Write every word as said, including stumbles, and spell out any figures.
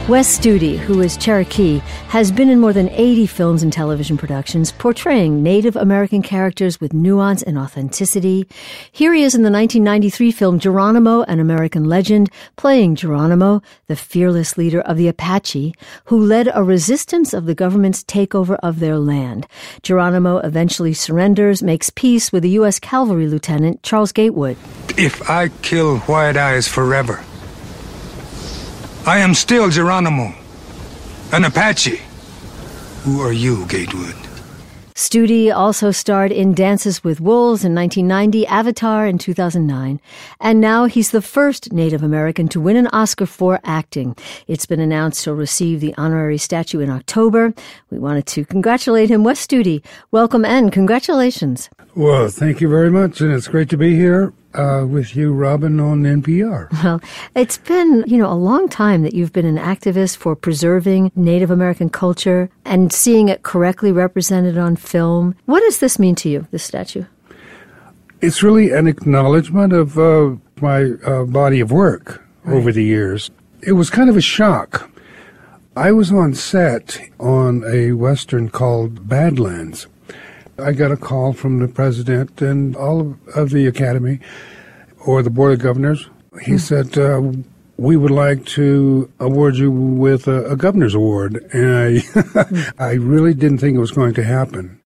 Wes Studi, who is Cherokee, has been in more than eighty films and television productions, portraying Native American characters with nuance and authenticity. Here he is in the nineteen ninety-three film Geronimo, an American Legend, playing Geronimo, the fearless leader of the Apache, who led a resistance of the government's takeover of their land. Geronimo eventually surrenders, makes peace with the U S Cavalry Lieutenant Charles Gatewood. If I kill White Eyes forever, I am still Geronimo, an Apache. Who are you, Gatewood? Studi also starred in Dances with Wolves in nineteen ninety, Avatar in two thousand nine, and now he's the first Native American to win an Oscar for acting. It's been announced he'll receive the honorary statue in October. We wanted to congratulate him. Wes Studi, welcome and congratulations. Well, thank you very much, and it's great to be here uh, with you, Robin, on N P R. Well, it's been, you know, a long time that you've been an activist for preserving Native American culture and seeing it correctly represented on film. What does this mean to you, this statue? It's really an acknowledgement of uh, my uh, body of work right. over the years. It was kind of a shock. I was on set on a Western called Badlands. I got a call from the president and all of, of the Academy or the Board of Governors. He mm. said, uh, we would like to award you with a, a governor's award. And I, I really didn't think it was going to happen.